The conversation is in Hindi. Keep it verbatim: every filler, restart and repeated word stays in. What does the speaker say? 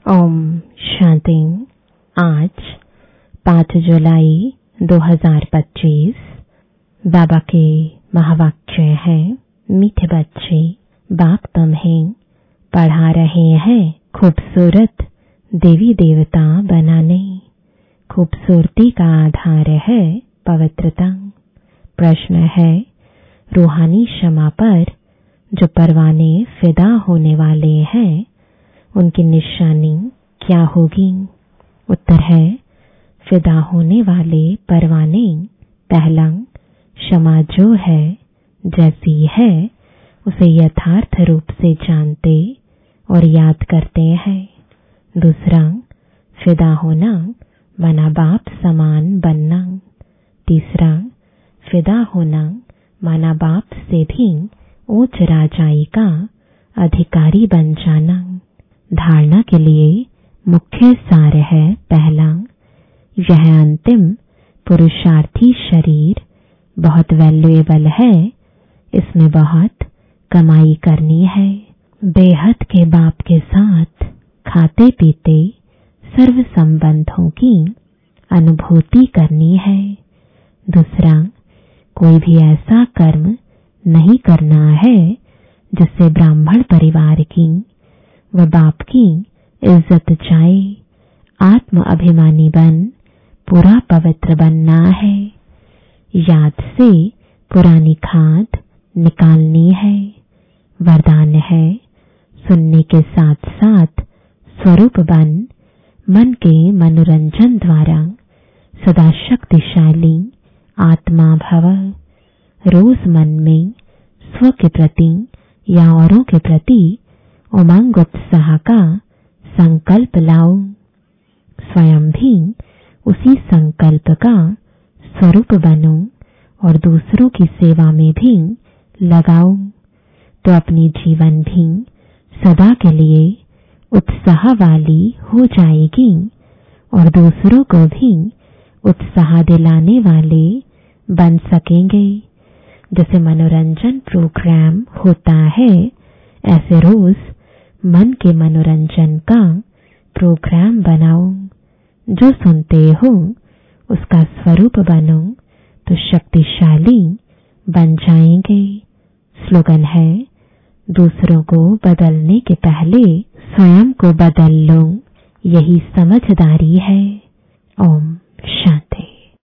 ओम शांति। आज पाँच जुलाई दो हज़ार पच्चीस। बाबा के महावाक्य है, मीठे बच्चे, बाप तुम्हें पढ़ा रहे हैं खूबसूरत देवी देवता बनाने। खूबसूरती का आधार है पवित्रता। प्रश्न है, रूहानी क्षमा पर जो परवाने फिदा होने वाले हैं उनकी निशानी क्या होगी? उत्तर है, फिदा होने वाले परवाने पहला क्षमा जो है जैसी है उसे यथार्थ रूप से जानते और याद करते हैं। दूसरा, फिदा होना माना बाप समान बनना। तीसरा, फिदा होना माना बाप से भी उच्च राजाई का अधिकारी बन जाना। धारणा के लिए मुख्य सार है, पहला, यह अंतिम पुरुषार्थी शरीर बहुत वैल्यूएबल है, इसमें बहुत कमाई करनी है। बेहद के बाप के साथ खाते पीते सर्व संबंधों की अनुभूति करनी है। दूसरा, कोई भी ऐसा कर्म नहीं करना है जिससे ब्राह्मण परिवार की व बाप की इज्जत जाए। आत्म अभिमानी बन पूरा पवित्र बनना है। याद से पुरानी खाद निकालनी है। वरदान है, सुनने के साथ साथ स्वरूप बन मन के मनोरंजन द्वारा सदा शक्तिशाली आत्मा भव। रोज मन में स्व के प्रति या औरों के प्रति उमंग उत्साह का संकल्प लाओ। स्वयं भी उसी संकल्प का स्वरूप बनो और दूसरों की सेवा में भी लगाओ, तो अपनी जीवन भी सदा के लिए उत्साह वाली हो जाएगी और दूसरों को भी उत्साह दिलाने वाले बन सकेंगे। जैसे मनोरंजन प्रोग्राम होता है, ऐसे रोज मन के मनोरंजन का प्रोग्राम बनाओ। जो सुनते हो उसका स्वरूप बनो तो शक्तिशाली बन जाएंगे। स्लोगन है, दूसरों को बदलने के पहले स्वयं को बदल लो, यही समझदारी है। ओम शांति।